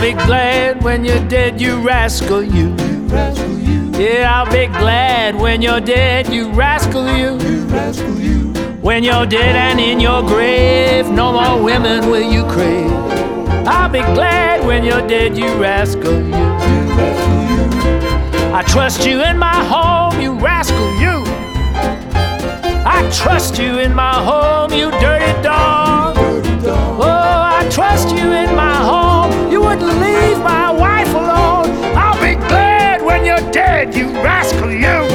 be glad when you're dead, you rascal, you. Yeah, I'll be glad when you're dead, you rascal, you. When you're dead and in your grave, no more women will you crave. I'll be glad when you're dead, you rascal, you. I trust you in my home, you rascal, you. I trust you in my home, you dirty dog. Oh, I trust you in my home, you wouldn't leave my wife alone. I'll be glad when you're dead, you rascal, you.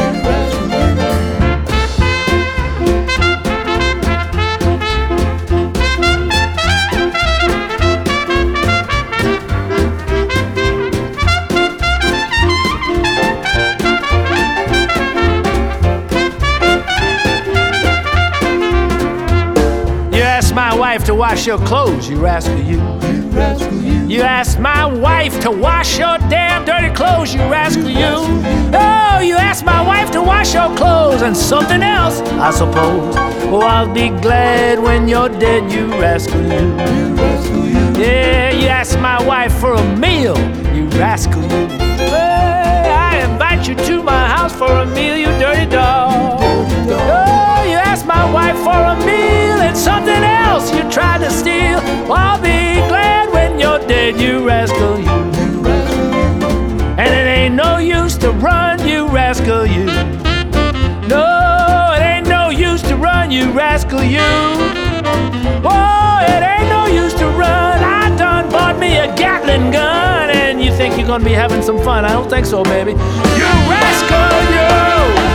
My wife to wash your clothes, you rascal, you. You asked my wife to wash your damn dirty clothes, you rascal, you. Oh, you asked my wife to wash your clothes and something else, I suppose. Oh, I'll be glad when you're dead, you rascal, you. Yeah, you asked my wife for a meal, you rascal, you. Hey, I invite you to my house for a meal, you dirty dog. Oh, you asked my wife for a meal and something else you tried to steal. Well, I'll be glad when you're dead, you rascal, you. And it ain't no use to run, you rascal, you. No, it ain't no use to run, you rascal, you. Oh, it ain't no use to run. I done bought me a Gatling gun, and you think you're gonna be having some fun. I don't think so, baby. You rascal, you.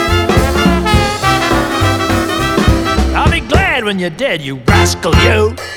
When you're dead, you rascal, you.